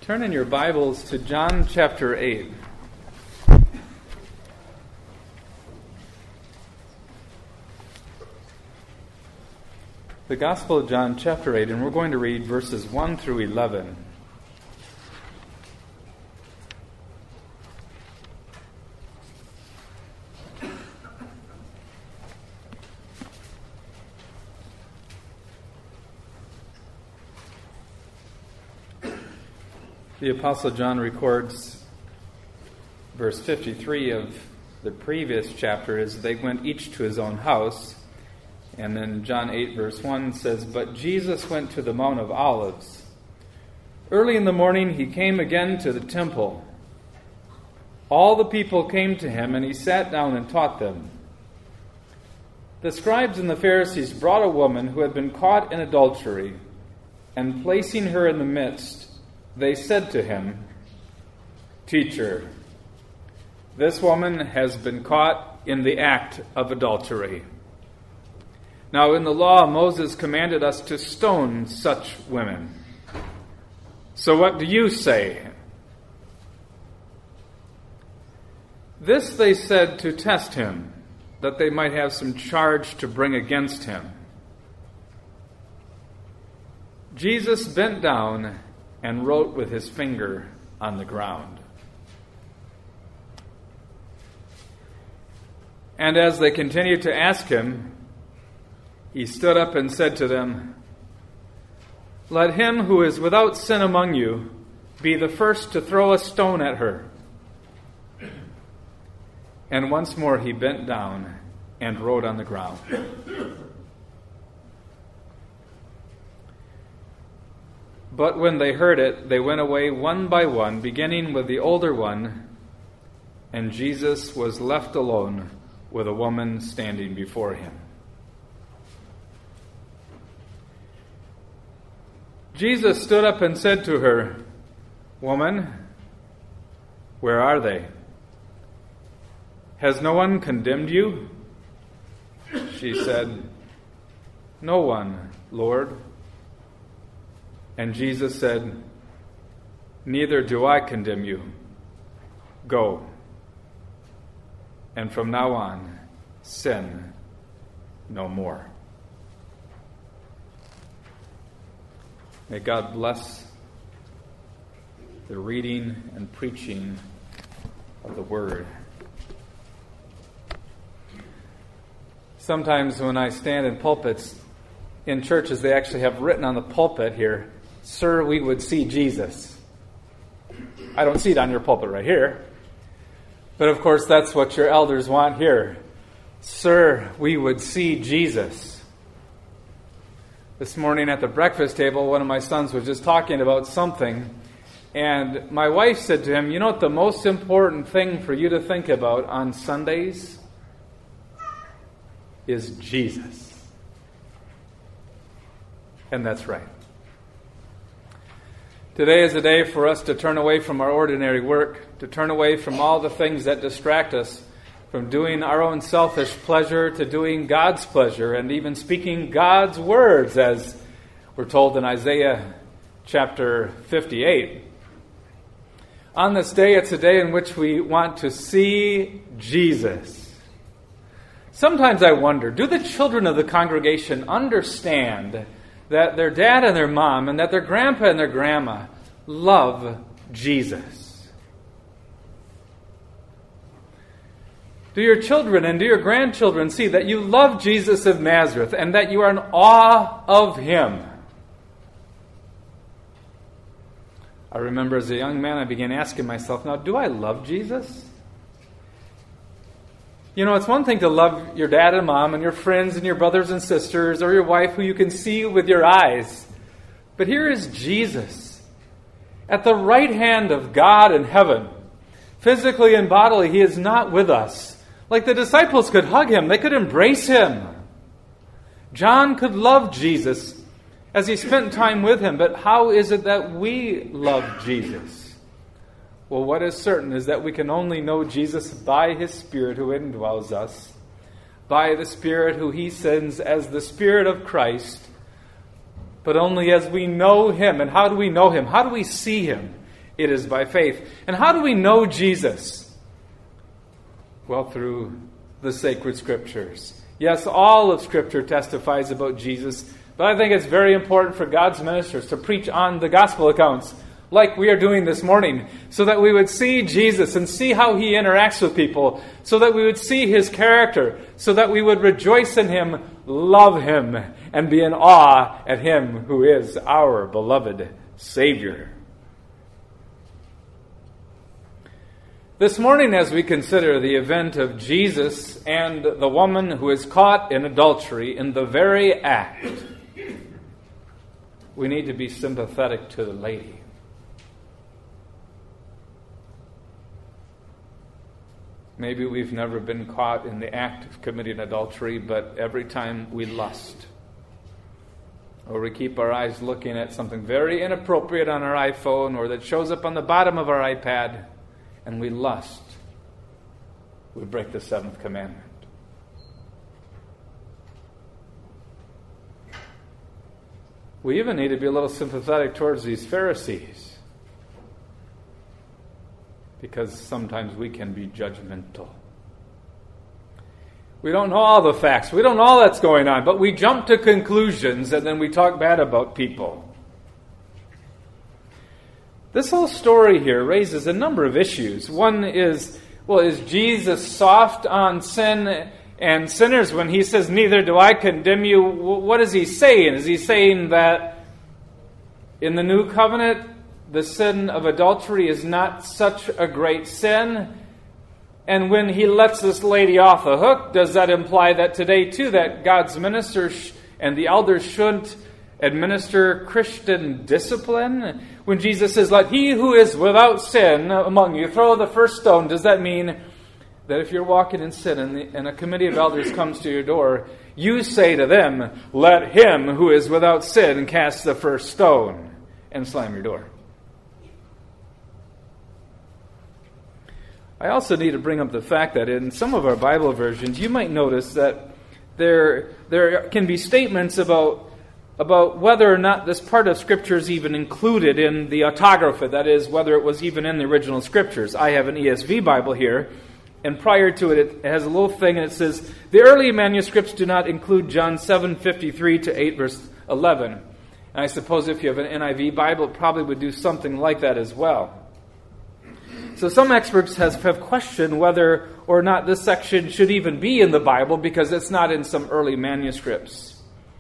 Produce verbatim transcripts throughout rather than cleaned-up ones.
Turn in your Bibles to John chapter eight. The Gospel of John chapter eight, and we're going to read verses one through eleven. The Apostle John records verse fifty-three of the previous chapter as they went each to his own house. And then John eight verse one says, "But Jesus went to the Mount of Olives. Early in the morning he came again to the temple. All the people came to him, and he sat down and taught them. The scribes and the Pharisees brought a woman who had been caught in adultery, and placing her in the midst, they said to him, 'Teacher, this woman has been caught in the act of adultery. Now in the law, Moses commanded us to stone such women. So what do you say?' This they said to test him, that they might have some charge to bring against him. Jesus bent down and wrote with his finger on the ground. And as they continued to ask him, he stood up and said to them, 'Let him who is without sin among you be the first to throw a stone at her.' And once more he bent down and wrote on the ground. But when they heard it, they went away one by one, beginning with the older one, and Jesus was left alone with a woman standing before him. Jesus stood up and said to her, 'Woman, where are they? Has no one condemned you?' She said, 'No one, Lord.' And Jesus said, 'Neither do I condemn you. Go. And from now on, sin no more.'" May God bless the reading and preaching of the Word. Sometimes when I stand in pulpits in churches, they actually have written on the pulpit here, "Sir, we would see Jesus." I don't see it on your pulpit right here. But of course, that's what your elders want here. "Sir, we would see Jesus." This morning at the breakfast table, one of my sons was just talking about something, and my wife said to him, "You know what the most important thing for you to think about on Sundays is Jesus." And that's right. Today is a day for us to turn away from our ordinary work, to turn away from all the things that distract us from doing our own selfish pleasure to doing God's pleasure and even speaking God's words, as we're told in Isaiah chapter fifty-eight. On this day, it's a day in which we want to see Jesus. Sometimes I wonder, do the children of the congregation understand that their dad and their mom and that their grandpa and their grandma love Jesus? Do your children and do your grandchildren see that you love Jesus of Nazareth and that you are in awe of him? I remember as a young man I began asking myself, now, do I love Jesus? You know, it's one thing to love your dad and mom and your friends and your brothers and sisters or your wife who you can see with your eyes. But here is Jesus at the right hand of God in heaven. Physically and bodily, he is not with us. Like the disciples could hug him, they could embrace him. John could love Jesus as he spent time with him. But how is it that we love Jesus? Well, what is certain is that we can only know Jesus by his Spirit who indwells us, by the Spirit who he sends as the Spirit of Christ, but only as we know him. And how do we know him? How do we see him? It is by faith. And how do we know Jesus? Well, through the sacred Scriptures. Yes, all of Scripture testifies about Jesus, but I think it's very important for God's ministers to preach on the gospel accounts, like we are doing this morning, so that we would see Jesus and see how he interacts with people, so that we would see his character, so that we would rejoice in him, love him, and be in awe at him who is our beloved Savior. This morning, as we consider the event of Jesus and the woman who is caught in adultery in the very act, we need to be sympathetic to the lady. Maybe we've never been caught in the act of committing adultery, but every time we lust, or we keep our eyes looking at something very inappropriate on our iPhone, or that shows up on the bottom of our iPad, and we lust, we break the seventh commandment. We even need to be a little sympathetic towards these Pharisees, because sometimes we can be judgmental. We don't know all the facts. We don't know all that's going on, but we jump to conclusions and then we talk bad about people. This whole story here raises a number of issues. One is, well, is Jesus soft on sin and sinners when he says, neither do I condemn you? What is he saying? Is he saying that in the new covenant, the sin of adultery is not such a great sin? And when he lets this lady off the hook, does that imply that today too, that God's ministers and the elders shouldn't administer Christian discipline? When Jesus says, let he who is without sin among you throw the first stone, does that mean that if you're walking in sin and, the, and a committee of elders comes to your door, you say to them, let him who is without sin cast the first stone, and slam your door? I also need to bring up the fact that in some of our Bible versions, you might notice that there, there can be statements about, about whether or not this part of Scripture is even included in the autographa, that is, whether it was even in the original Scriptures. I have an E S V Bible here, and prior to it, it has a little thing, and it says, the early manuscripts do not include John seven fifty-three to eight verse eleven. And I suppose if you have an N I V Bible, it probably would do something like that as well. So some experts has, have questioned whether or not this section should even be in the Bible because it's not in some early manuscripts.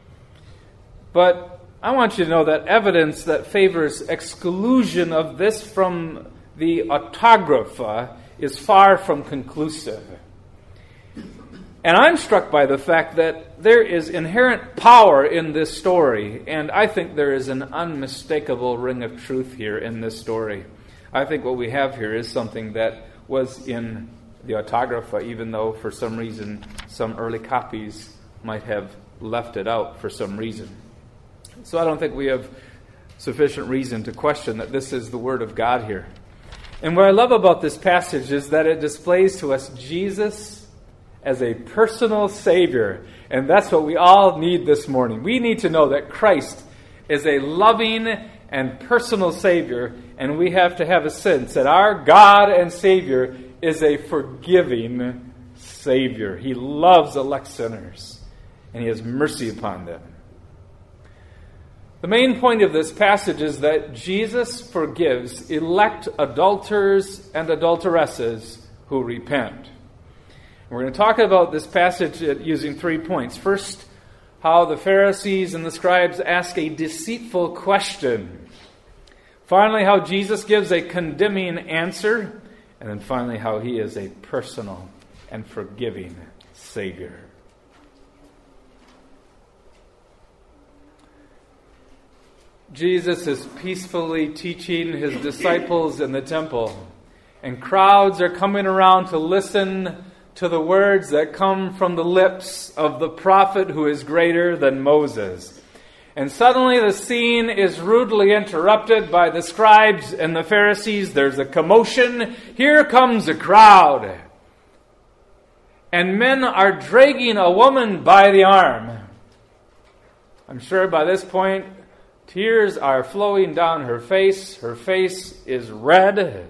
But I want you to know that evidence that favors exclusion of this from the autographa is far from conclusive. And I'm struck by the fact that there is inherent power in this story, and I think there is an unmistakable ring of truth here in this story. I think what we have here is something that was in the autographa, even though for some reason some early copies might have left it out for some reason. So I don't think we have sufficient reason to question that this is the Word of God here. And what I love about this passage is that it displays to us Jesus as a personal Savior. And that's what we all need this morning. We need to know that Christ is a loving and personal Savior, and we have to have a sense that our God and Savior is a forgiving Savior. He loves elect sinners, and He has mercy upon them. The main point of this passage is that Jesus forgives elect adulterers and adulteresses who repent. We're going to talk about this passage using three points. First, how the Pharisees and the scribes ask a deceitful question. Finally, how Jesus gives a condemning answer. And then finally, how He is a personal and forgiving Savior. Jesus is peacefully teaching His disciples in the temple, and crowds are coming around to listen to the words that come from the lips of the prophet who is greater than Moses. And suddenly the scene is rudely interrupted by the scribes and the Pharisees. There's a commotion. Here comes a crowd. And men are dragging a woman by the arm. I'm sure by this point, Tears are flowing down her face. Her face is red.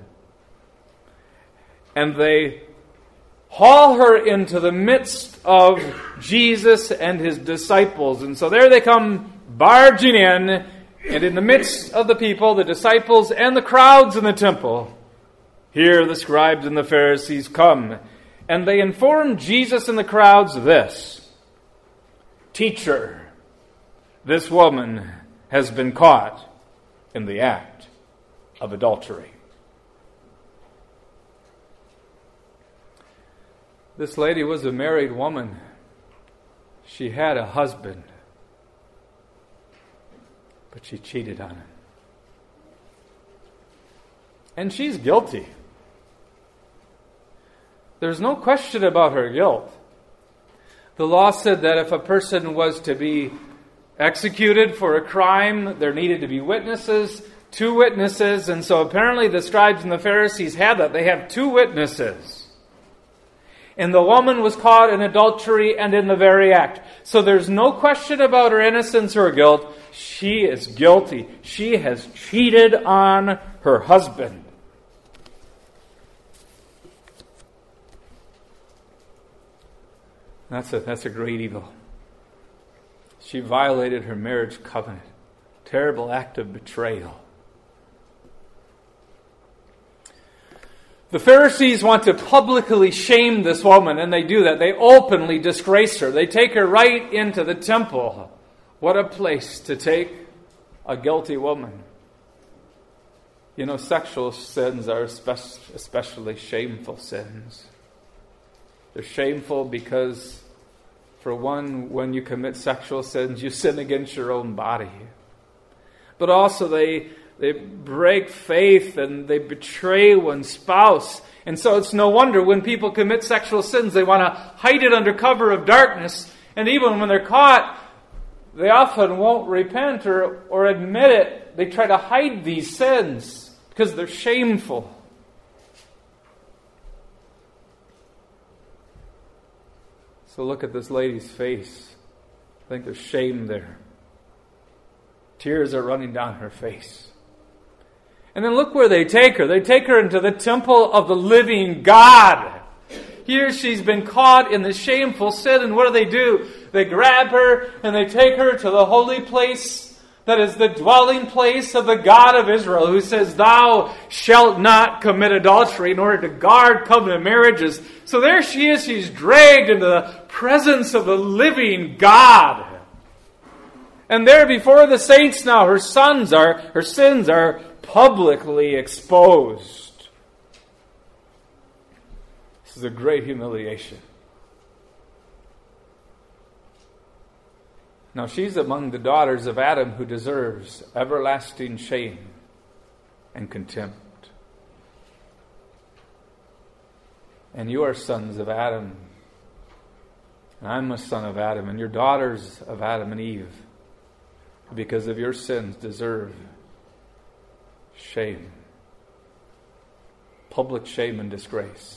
And they haul her into the midst of Jesus and his disciples. And so there they come barging in, and in the midst of the people, the disciples and the crowds in the temple, here the scribes and the Pharisees come, and they inform Jesus and the crowds this: "Teacher, this woman has been caught in the act of adultery." This lady was a married woman. She had a husband, but she cheated on him. And she's guilty. There's no question about her guilt. The law said that if a person was to be executed for a crime, there needed to be witnesses, two witnesses, and so apparently the scribes and the Pharisees had that. They have two witnesses. And the woman was caught in adultery and in the very act. So there's no question about her innocence or guilt. She is guilty. She has cheated on her husband. That's a, that's a great evil. She violated her marriage covenant. Terrible act of betrayal. The Pharisees want to publicly shame this woman, and they do that. They openly disgrace her. They take her right into the temple. What a place to take a guilty woman. You know, sexual sins are especially shameful sins. They're shameful because, for one, when you commit sexual sins, you sin against your own body. But also they... They break faith and they betray one's spouse. And so it's no wonder when people commit sexual sins, they want to hide it under cover of darkness. And even when they're caught, they often won't repent or, or admit it. They try to hide these sins because they're shameful. So look at this lady's face. I think there's shame there. Tears are running down her face. And then look where they take her. They take her into the temple of the living God. Here she's been caught in the shameful sin. And what do they do? They grab her and they take her to the holy place that is the dwelling place of the God of Israel, who says, "Thou shalt not commit adultery," in order to guard covenant marriages. So there she is. She's dragged into the presence of the living God. And there before the saints now, her sons are, her sins are publicly exposed. This is a great humiliation. Now she's among the daughters of Adam who deserves everlasting shame and contempt. And you are sons of Adam. And I'm a son of Adam. And you're daughters of Adam and Eve, because of your sins, deserve shame. Public shame and disgrace.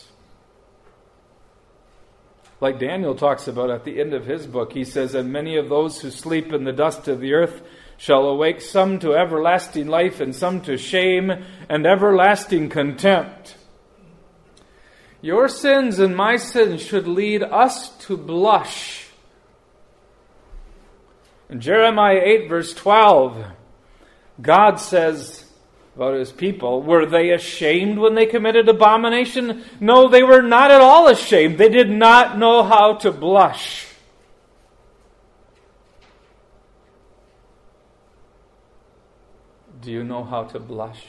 Like Daniel talks about at the end of his book, he says, "And many of those who sleep in the dust of the earth shall awake, some to everlasting life and some to shame and everlasting contempt." Your sins and my sins should lead us to blush. In Jeremiah eight verse twelve, God says about his people, were they ashamed when they committed abomination? No, they were not at all ashamed. They did not know how to blush. Do you know how to blush?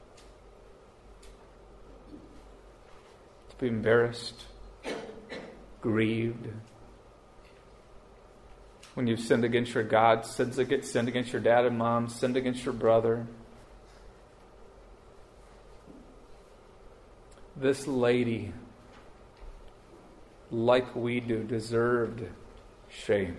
To be embarrassed, grieved, when you've sinned against your God, sinned against, sinned against your dad and mom, sinned against your brother. This lady, like we do, deserved shame.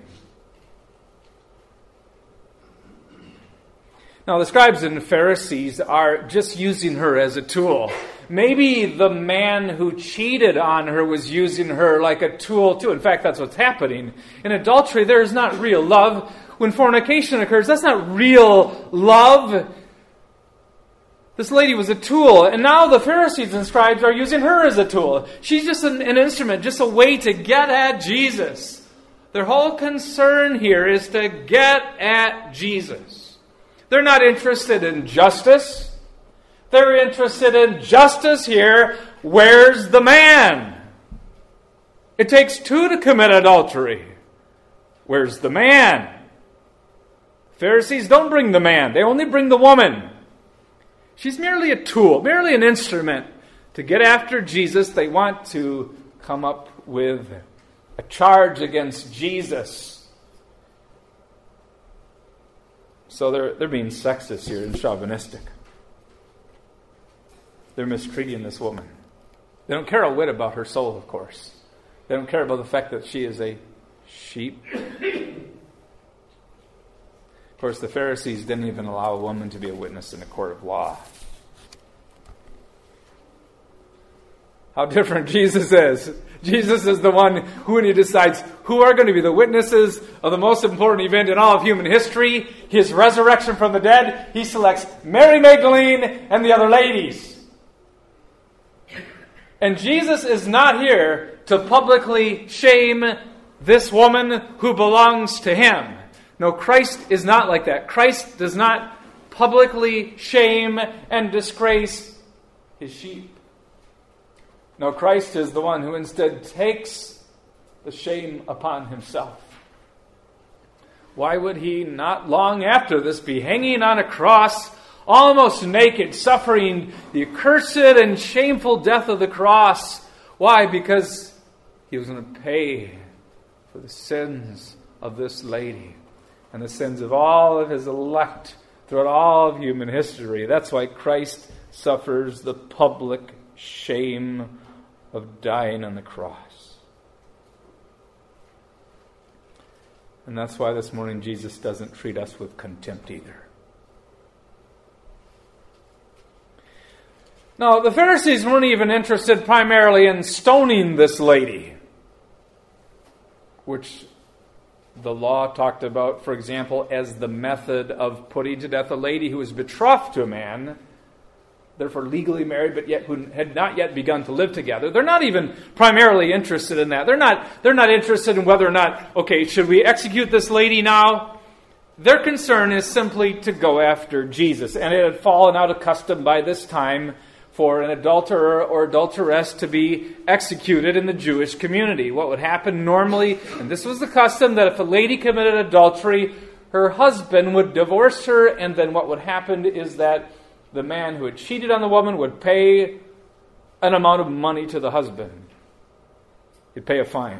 Now, the scribes and the Pharisees are just using her as a tool. Maybe the man who cheated on her was using her like a tool too. In fact, that's what's happening. In adultery, there is not real love. when fornication occurs, that's not real love. This lady was a tool, and now the Pharisees and scribes are using her as a tool. She's just an, an instrument, just a way to get at Jesus. Their whole concern here is to get at Jesus. They're not interested in justice. They're interested in justice here. Where's the man? It takes two to commit adultery. Where's the man? Pharisees don't bring the man. They only bring the woman. She's merely a tool, merely an instrument to get after Jesus. They want to come up with a charge against Jesus. So they're, they're being sexist here and chauvinistic. They're mistreating this woman. They don't care a whit about her soul, of course. They don't care about the fact that she is a sheep. Of course, the Pharisees didn't even allow a woman to be a witness in a court of law. How different Jesus is. Jesus is the one who, when he decides who are going to be the witnesses of the most important event in all of human history, his resurrection from the dead, he selects Mary Magdalene and the other ladies. And Jesus is not here to publicly shame this woman who belongs to him. No, Christ is not like that. Christ does not publicly shame and disgrace his sheep. No, Christ is the one who instead takes the shame upon himself. Why would he not long after this be hanging on a cross, almost naked, suffering the accursed and shameful death of the cross? Why? Because he was going to pay for the sins of this lady and the sins of all of his elect throughout all of human history. That's why Christ suffers the public shame of dying on the cross. And that's why this morning Jesus doesn't treat us with contempt either. Now, the Pharisees weren't even interested primarily in stoning this lady, which the law talked about, for example, as the method of putting to death a lady who was betrothed to a man, therefore legally married, but yet who had not yet begun to live together. They're not even primarily interested in that. They're not, they're not interested in whether or not, okay, should we execute this lady now? Their concern is simply to go after Jesus. And it had fallen out of custom by this time for an adulterer or adulteress to be executed in the Jewish community. What would happen normally, and this was the custom, that if a lady committed adultery, her husband would divorce her, and then what would happen is that the man who had cheated on the woman would pay an amount of money to the husband. He'd pay a fine.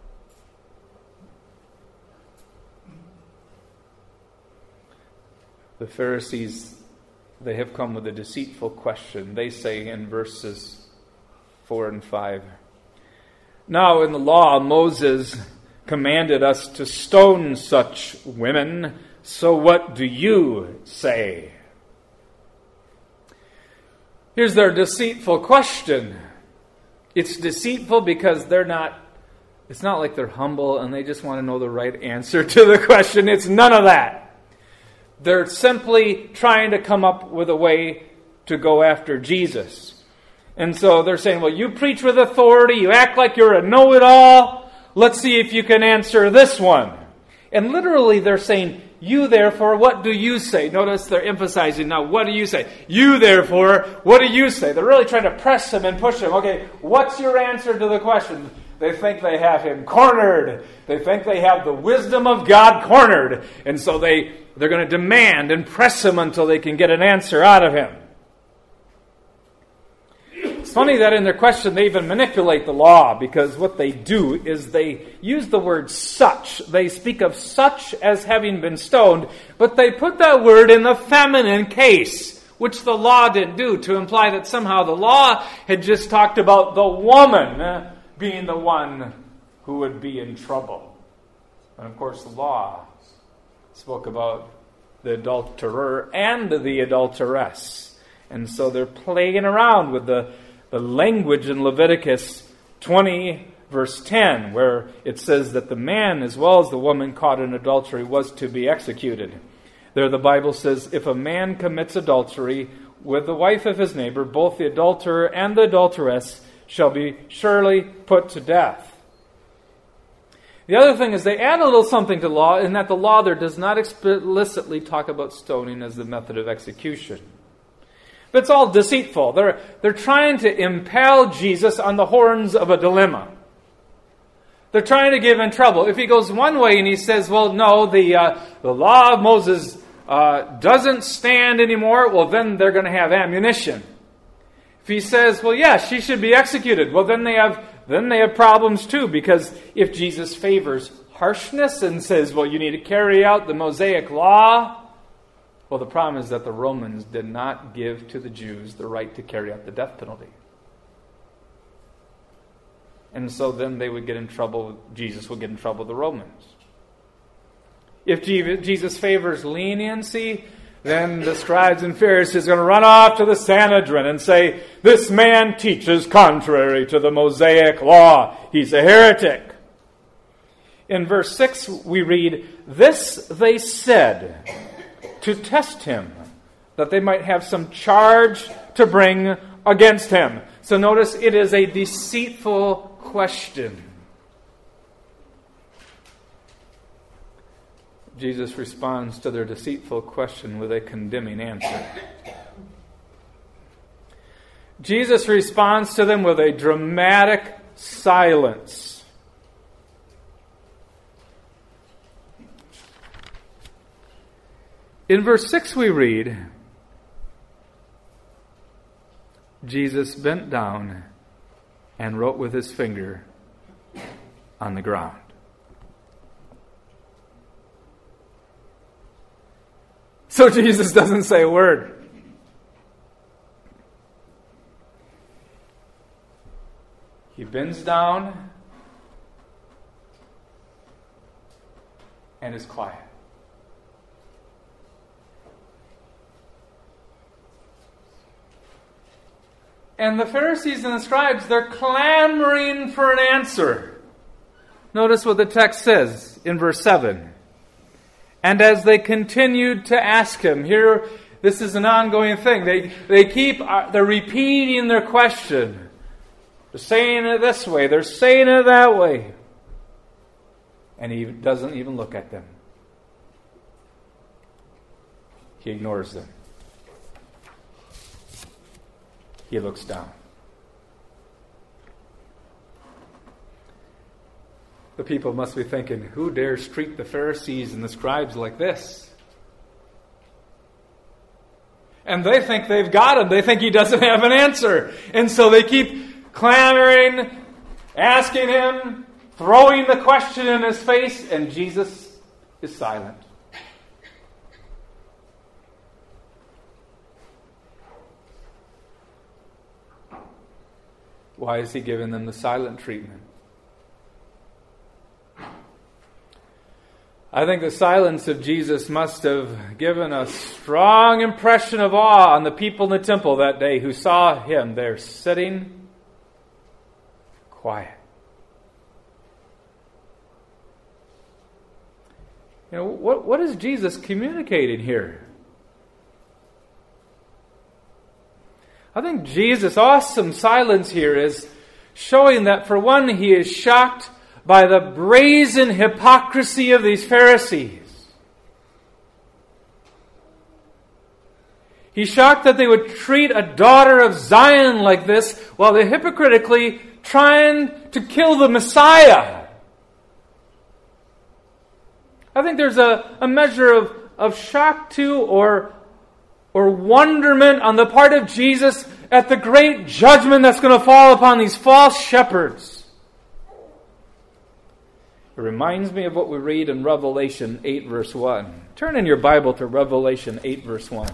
The Pharisees, they have come with a deceitful question. They say in verses four and five, "Now in the law Moses commanded us to stone such women, so what do you say?" Here's their deceitful question. It's deceitful because they're not, it's not like they're humble and they just want to know the right answer to the question. It's none of that. They're simply trying to come up with a way to go after Jesus. And so they're saying, well, you preach with authority, you act like you're a know-it-all. Let's see if you can answer this one. And literally they're saying, you therefore, what do you say? Notice they're emphasizing now, what do you say? You therefore, what do you say? They're really trying to press him and push him. Okay, what's your answer to the question? They think they have him cornered. They think they have the wisdom of God cornered. And so they, they're going to demand and press him until they can get an answer out of him. It's funny that in their question they even manipulate the law, because what they do is they use the word such. They speak of such as having been stoned, but they put that word in the feminine case, which the law didn't do, to imply that somehow the law had just talked about the woman being the one who would be in trouble. And of course the law spoke about the adulterer and the adulteress. And so they're playing around with the, the language in Leviticus twenty, verse ten, where it says that the man as well as the woman caught in adultery was to be executed. There the Bible says, if a man commits adultery with the wife of his neighbor, both the adulterer and the adulteress shall be surely put to death. The other thing is they add a little something to law, in that the law there does not explicitly talk about stoning as the method of execution. But it's all deceitful. They're, they're trying to impale Jesus on the horns of a dilemma. They're trying to give him trouble. If he goes one way and he says, well, no, the, uh, the law of Moses uh, doesn't stand anymore, well, then they're going to have ammunition. If he says, well, yeah, she should be executed, well, then they have then they have problems too, because if Jesus favors harshness and says, well, you need to carry out the Mosaic law, well, the problem is that the Romans did not give to the Jews the right to carry out the death penalty. And so then they would get in trouble, Jesus would get in trouble with the Romans. If Jesus favors leniency, then the scribes and Pharisees are going to run off to the Sanhedrin and say, this man teaches contrary to the Mosaic law. He's a heretic. In verse six we read, this they said to test him, that they might have some charge to bring against him. So notice it is a deceitful question. Jesus responds to their deceitful question with a condemning answer. Jesus responds to them with a dramatic silence. In verse six we read, Jesus bent down and wrote with his finger on the ground. So Jesus doesn't say a word. He bends down and is quiet. And the Pharisees and the scribes, they're clamoring for an answer. Notice what the text says in verse seven. And as they continued to ask him, here, this is an ongoing thing. They they keep, they're repeating their question. They're saying it this way. They're saying it that way. And he doesn't even look at them. He ignores them. He looks down. The people must be thinking, who dares treat the Pharisees and the scribes like this? And they think they've got him. They think he doesn't have an answer. And so they keep clamoring, asking him, throwing the question in his face, and Jesus is silent. Why is he giving them the silent treatment? I think the silence of Jesus must have given a strong impression of awe on the people in the temple that day who saw him there sitting quiet. You know, what, what is Jesus communicating here? I think Jesus' awesome silence here is showing that, for one, he is shocked by the brazen hypocrisy of these Pharisees. He's shocked that they would treat a daughter of Zion like this while they're hypocritically trying to kill the Messiah. I think there's a, a measure of, of shock too, or, or wonderment on the part of Jesus at the great judgment that's going to fall upon these false shepherds. It reminds me of what we read in Revelation eight, verse one. Turn in your Bible to Revelation eight, verse one.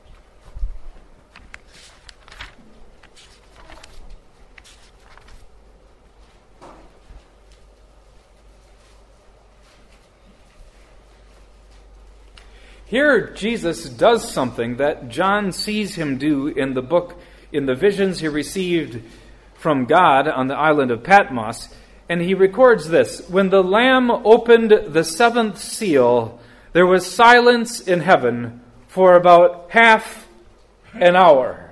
Here, Jesus does something that John sees him do in the book, in the visions he received from God on the island of Patmos. And he records this: when the Lamb opened the seventh seal, there was silence in heaven for about half an hour.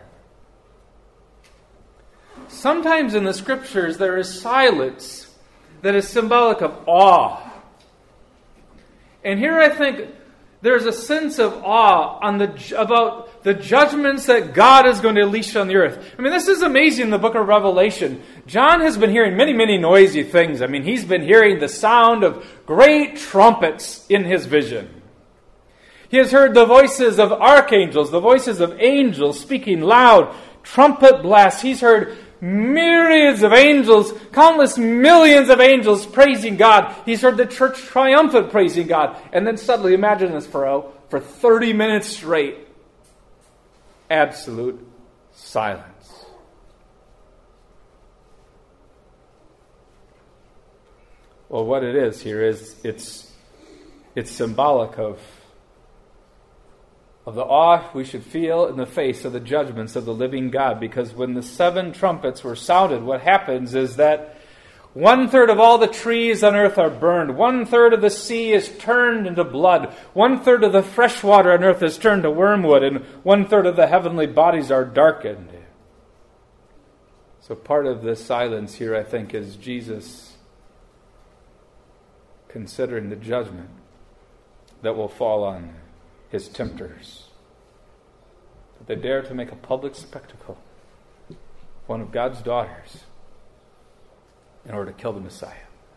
Sometimes in the Scriptures there is silence that is symbolic of awe. And here I think there's a sense of awe on the about the judgments that God is going to unleash on the earth. I mean, this is amazing in the book of Revelation. John has been hearing many, many noisy things. I mean, he's been hearing the sound of great trumpets in his vision. He has heard the voices of archangels, the voices of angels speaking loud, trumpet blasts. He's heard myriads of angels, countless millions of angels praising God. He's heard the church triumphant praising God. And then suddenly, imagine this, for, for thirty minutes straight, absolute silence. Well, what it is here is it's it's symbolic of of the awe we should feel in the face of the judgments of the living God. Because when the seven trumpets were sounded, what happens is that one-third of all the trees on earth are burned. One-third of the sea is turned into blood. One-third of the fresh water on earth is turned to wormwood. And one-third of the heavenly bodies are darkened. So part of this silence here, I think, is Jesus considering the judgment that will fall on his tempters. That they dare to make a public spectacle of one of God's daughters in order to kill the Messiah.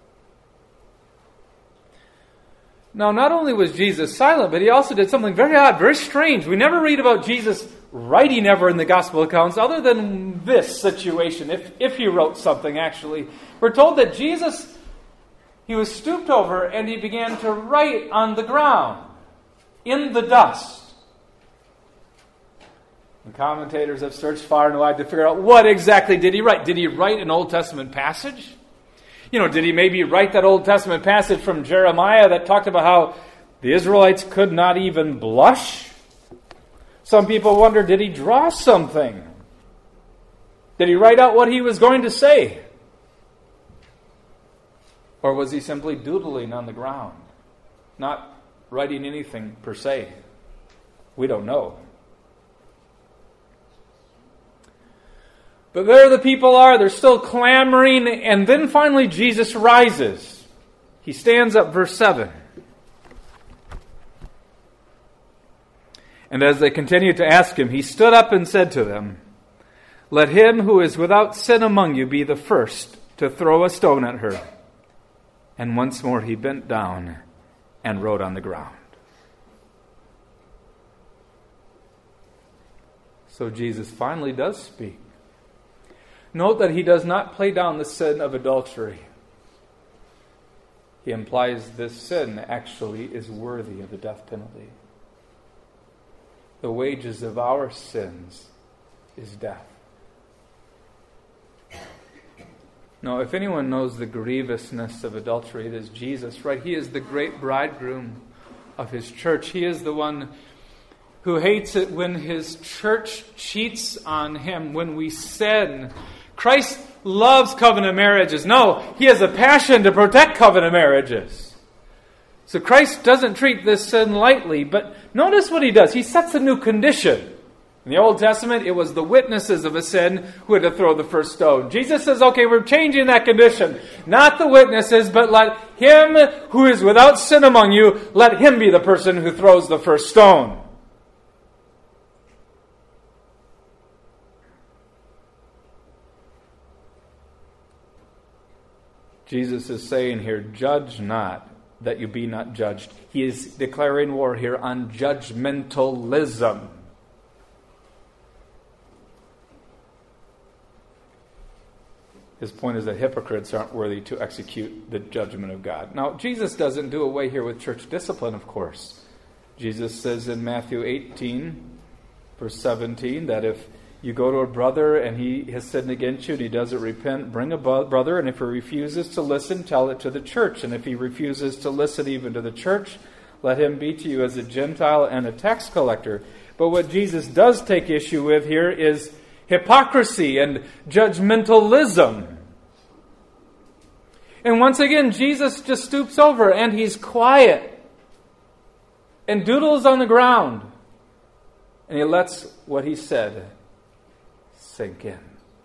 Now, not only was Jesus silent, but he also did something very odd, very strange. We never read about Jesus writing ever in the gospel accounts, other than this situation, if, if he wrote something actually. We're told that Jesus, he was stooped over and he began to write on the ground, in the dust. And commentators have searched far and wide to figure out what exactly did he write. Did he write an Old Testament passage? You know, did he maybe write that Old Testament passage from Jeremiah that talked about how the Israelites could not even blush? Some people wonder, did he draw something? Did he write out what he was going to say? Or was he simply doodling on the ground, not writing anything per se? We don't know. But there the people are, they're still clamoring, and then finally Jesus rises. He stands up, verse seven. And as they continued to ask him, he stood up and said to them, "Let him who is without sin among you be the first to throw a stone at her." And once more he bent down and wrote on the ground. So Jesus finally does speak. Note that he does not play down the sin of adultery. He implies this sin actually is worthy of the death penalty. The wages of our sins is death. Now, if anyone knows the grievousness of adultery, it is Jesus, right? He is the great bridegroom of his church. He is the one who hates it when his church cheats on him, when we sin. Christ loves covenant marriages. No, he has a passion to protect covenant marriages. So Christ doesn't treat this sin lightly, but notice what he does. He sets a new condition. In the Old Testament, it was the witnesses of a sin who had to throw the first stone. Jesus says, okay, we're changing that condition. Not the witnesses, but let him who is without sin among you, let him be the person who throws the first stone. Jesus is saying here, judge not, that you be not judged. He is declaring war here on judgmentalism. His point is that hypocrites aren't worthy to execute the judgment of God. Now, Jesus doesn't do away here with church discipline, of course. Jesus says in Matthew eighteen, verse seventeen, that if you go to a brother and he has sinned against you and he doesn't repent, bring a brother, and if he refuses to listen, tell it to the church. And if he refuses to listen even to the church, let him be to you as a Gentile and a tax collector. But what Jesus does take issue with here is hypocrisy and judgmentalism. And once again, Jesus just stoops over and he's quiet and doodles on the ground. And he lets what he said sink in.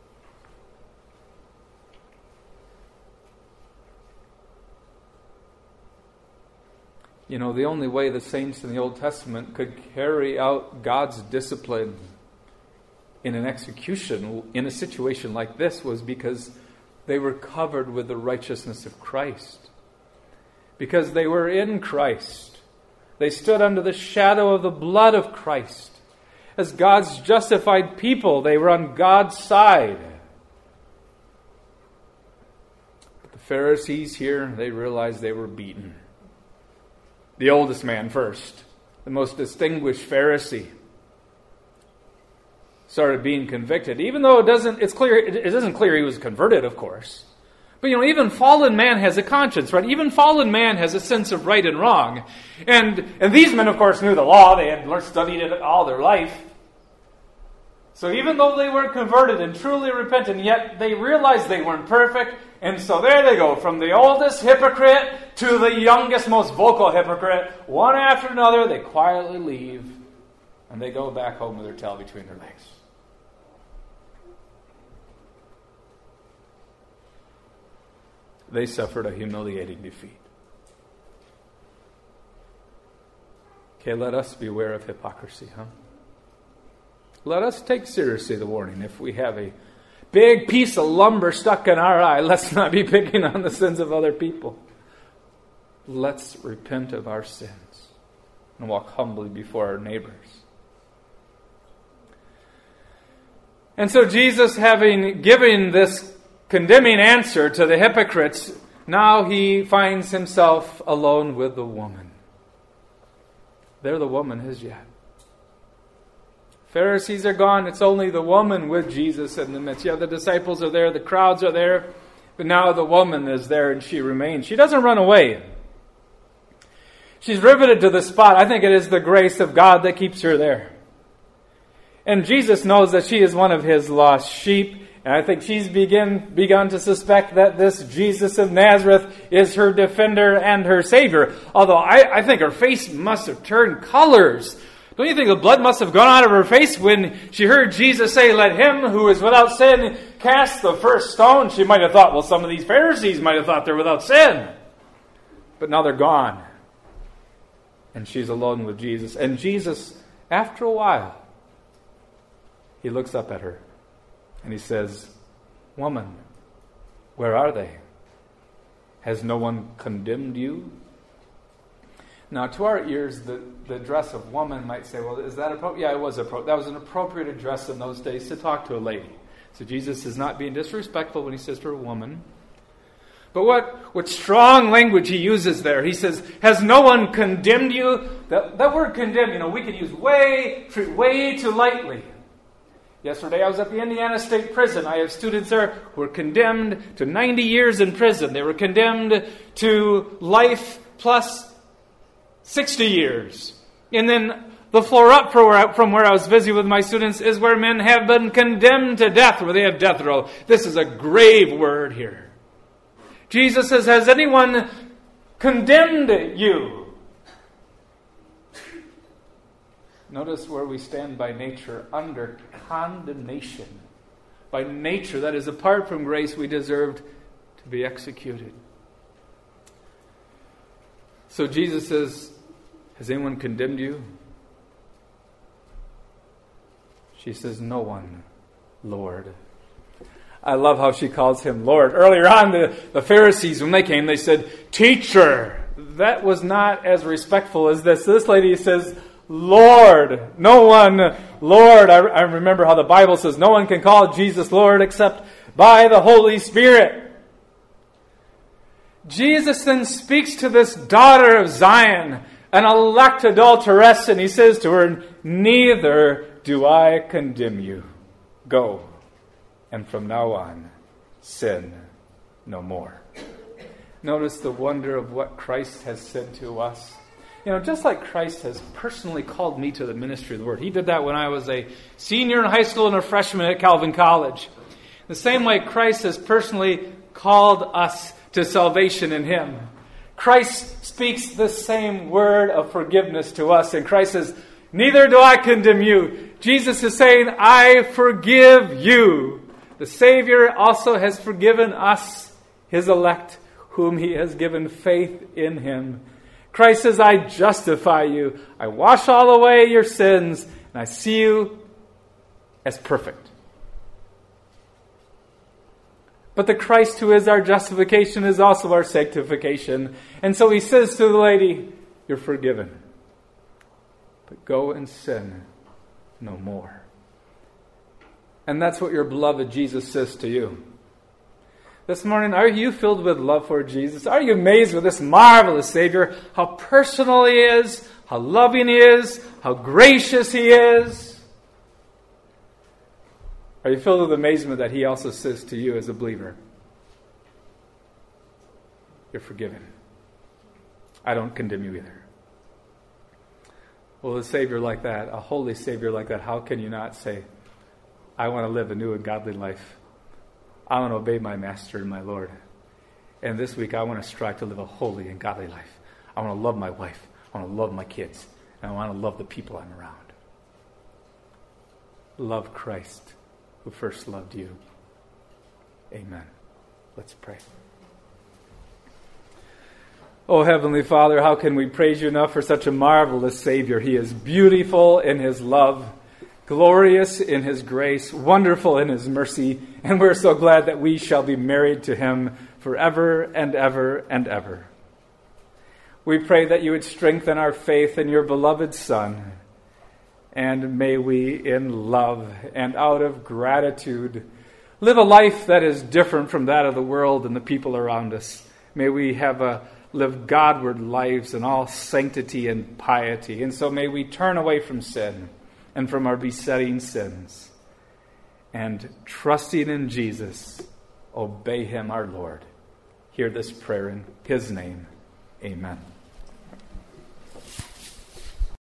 You know, the only way the saints in the Old Testament could carry out God's discipline in an execution, in a situation like this, was because they were covered with the righteousness of Christ. Because they were in Christ. They stood under the shadow of the blood of Christ. As God's justified people, they were on God's side. But the Pharisees here, they realized they were beaten. The oldest man first, the most distinguished Pharisee, started being convicted. Even though it doesn't, it's clear, it isn't clear he was converted, of course. But you know, even fallen man has a conscience, right? Even fallen man has a sense of right and wrong. And and these men, of course, knew the law. They had studied it all their life. So even though they weren't converted and truly repentant, yet they realized they weren't perfect. And so there they go, from the oldest hypocrite to the youngest, most vocal hypocrite. One after another, they quietly leave. And they go back home with their tail between their legs. They suffered a humiliating defeat. Okay, let us beware of hypocrisy, huh? Let us take seriously the warning. If we have a big piece of lumber stuck in our eye, let's not be picking on the sins of other people. Let's repent of our sins and walk humbly before our neighbors. And so Jesus, having given this condemning answer to the hypocrites, now he finds himself alone with the woman. There the woman is yet. Pharisees are gone. It's only the woman with Jesus in the midst. Yeah, the disciples are there. The crowds are there. But now the woman is there and she remains. She doesn't run away. She's riveted to the spot. I think it is the grace of God that keeps her there. And Jesus knows that she is one of his lost sheep. And I think she's begin, begun to suspect that this Jesus of Nazareth is her defender and her Savior. Although I, I think her face must have turned colors. Don't you think the blood must have gone out of her face when she heard Jesus say, "Let him who is without sin cast the first stone"? She might have thought, well, some of these Pharisees might have thought they're without sin. But now they're gone. And she's alone with Jesus. And Jesus, after a while, he looks up at her and he says, "Woman, where are they? Has no one condemned you?" Now, to our ears, the, the dress of woman might say, well, is that appropriate? Yeah, it was appropriate. That was an appropriate address in those days to talk to a lady. So Jesus is not being disrespectful when he says to a woman. But what, what strong language he uses there. He says, has no one condemned you? That, that word condemn, you know, we could use way, treat way too lightly. Yesterday I was at the Indiana State Prison. I have students there who were condemned to ninety years in prison. They were condemned to life plus sixty years. And then the floor up from where I was visiting with my students is where men have been condemned to death, where they have death row. This is a grave word here. Jesus says, has anyone condemned you? Notice where we stand by nature, under condemnation. By nature, that is, apart from grace, we deserved to be executed. So Jesus says, has anyone condemned you? She says, no one, Lord. I love how she calls him Lord. Earlier on, the, the Pharisees, when they came, they said, Teacher. That was not as respectful as this. This lady says, Lord. No one, Lord. I, I remember how the Bible says no one can call Jesus Lord except by the Holy Spirit. Jesus then speaks to this daughter of Zion, an elect adulteress, and he says to her, neither do I condemn you. Go, and from now on, sin no more. Notice the wonder of what Christ has said to us. You know, just like Christ has personally called me to the ministry of the Word. He did that when I was a senior in high school and a freshman at Calvin College. The same way Christ has personally called us to salvation in Him. Christ speaks the same word of forgiveness to us. And Christ says, neither do I condemn you. Jesus is saying, I forgive you. The Savior also has forgiven us, His elect, whom He has given faith in Him. Christ says, I justify you. I wash all away your sins, and I see you as perfect. But the Christ who is our justification is also our sanctification. And so He says to the lady, you're forgiven. But go and sin no more. And that's what your beloved Jesus says to you. This morning, are you filled with love for Jesus? Are you amazed with this marvelous Savior? How personal He is, how loving He is, how gracious He is? Are you filled with amazement that He also says to you as a believer, you're forgiven. I don't condemn you either. Well, a Savior like that, a holy Savior like that, how can you not say, I want to live a new and godly life. I want to obey my Master and my Lord. And this week I want to strive to live a holy and godly life. I want to love my wife. I want to love my kids. And I want to love the people I'm around. Love Christ, who first loved you. Amen. Let's pray. Oh, Heavenly Father, how can we praise you enough for such a marvelous Savior? He is beautiful in His love, glorious in His grace, wonderful in His mercy, and we're so glad that we shall be married to Him forever and ever and ever. We pray that you would strengthen our faith in your beloved Son, and may we, in love and out of gratitude, live a life that is different from that of the world and the people around us. May we have a live Godward lives in all sanctity and piety. And so may we turn away from sin and from our besetting sins. And trusting in Jesus, obey Him our Lord. Hear this prayer in His name. Amen.